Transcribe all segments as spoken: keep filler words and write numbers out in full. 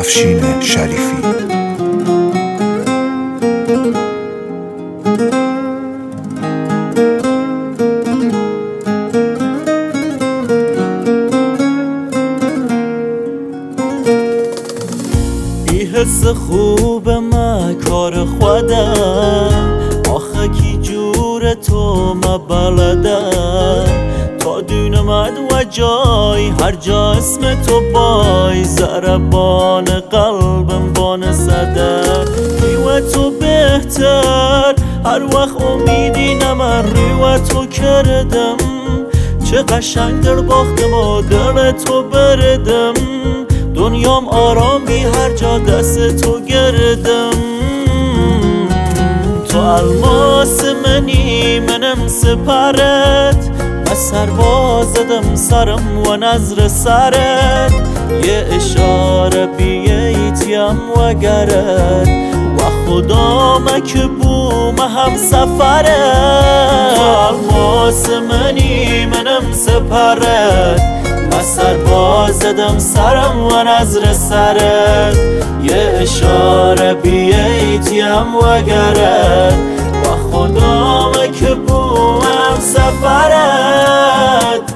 افشین شریفی. بی حس خوب من کار خودم، آخه کی جور تو ما بلدم. تا دونمد و جای هر جا اسم تو بای، ضربان قلبم بان زده. ریو تو بهتر هر وقت امیدی نمن ریو تو کردم. چه قشنگ در باختم و دل تو بردم. دنیام آرام بی هر جا دست تو گردم. تو الماس منی منم سپرت، من سرباز زدم سرم و نظر سرت. یه اشاره بیتیم و گرت و خدا مک بوم هم سفرت. تو الماس منی منم سپرت، من سرباز زدم سرم و نظر سرت. یه اشاره بیتیم و گرت و خدا مک بوم سفرت.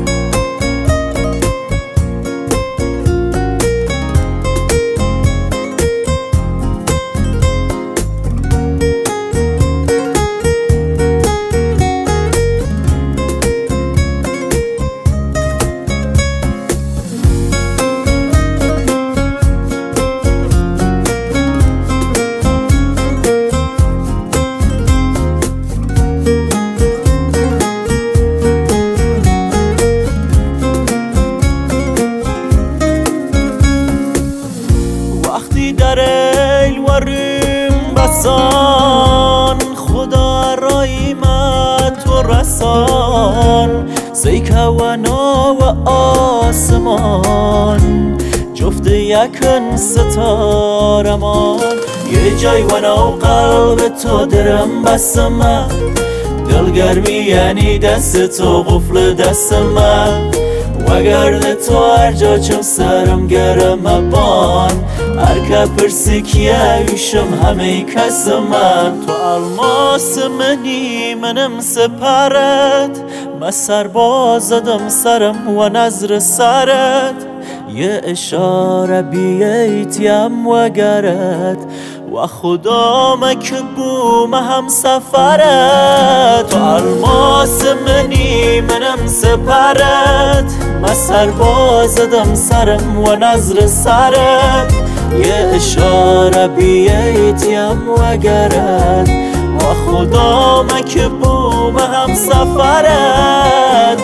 وقتی در ایل وریم بسان، خدا رایمت و رسان. زیکه و نا و آسمان جفت یکن ستارمان. یه جای و نا و قلب تو درم بسمه، دلگرمی یعنی دست تو قفل دست من. و گرد تو هر جا چم سرم گرم بان، هر که پرسی کیه ایشم همه کس من. تو الماس منی منم سپرت، من سرباز زدم سرم و نظر سرت. یه اشاره بیتیم و گرت و خدا مک بوم هم سفرت. تو الماس منی منم سپرت، من سرباز زدم سرم و نظر سرت. یه اشاره بیتیم و گرت و خدا مک بوم هم سفرت.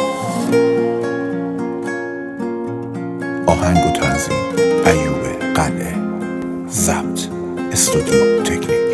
آهنگ و تنظیم ایوب قلعه. ضبط استودیو تکنیک.